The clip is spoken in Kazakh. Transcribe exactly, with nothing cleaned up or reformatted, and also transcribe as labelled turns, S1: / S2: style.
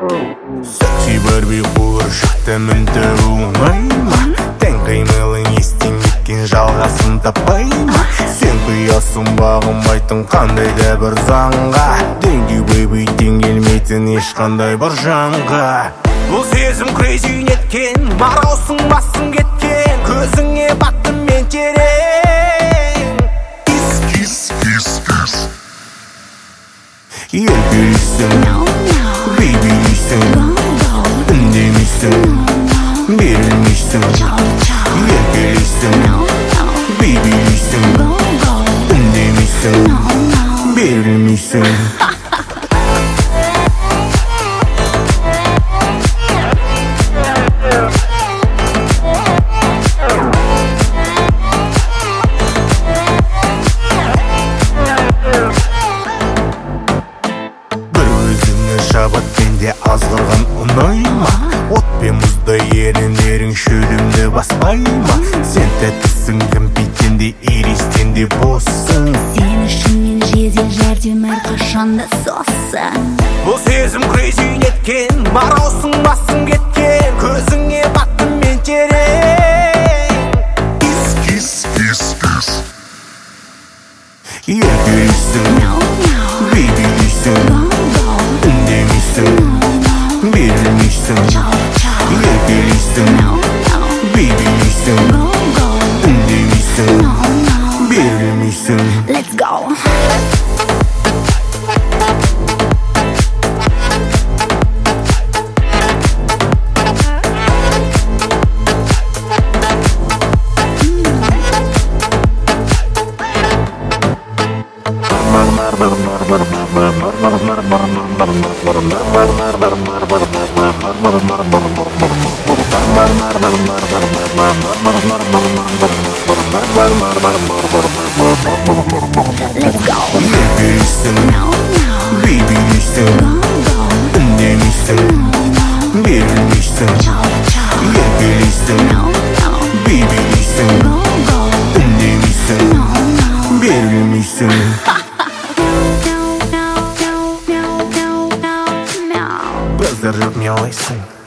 S1: Секси Барби қуыршақты мінті оңайма. Тән қимылың естен кеткен жалғасын таппайма. Сен құясың бағынбайтын қандай да бір заңға. Денге бейбей теңгелмейтін ешқандай бір жанға. Бұл сезім крейзи неткен, мараусың басың кеткен. Көзіңе баттым мен терең. Кис, кис, кис, кис. Еркелейсің, бейбилейсің, үндемейсің, берілмейсің. Еркелейсің, бейбилейсің, үндемейсің, берілмейсің. Шабыт пенде азғырған ұнайма. От пен мұздай еріндерің шөлімді баспайма. Сен тәттісің кімпитенде иристенде боссың.
S2: Сен үшін мен жедел жәрдем әрқашанда соссың.
S1: Бұл сезім крейзи неткен, мараусың басың кеткен. Көзіңе баттым мен терең. Кис, кис, кис, кис. Еркелейсің, бейбилейсің, үндемейсің, берілмейсің. Еркелейсің, бейбилейсің, үндемейсің, берілмейсің.
S2: Let's go. Let's go.
S1: Еркелейсің, бейбилейсің, үндемейсің, берілмейсің. Еркелейсің, бейбилейсің, үндемейсің, берілмейсің. Біраздар жүріп мияулайсың.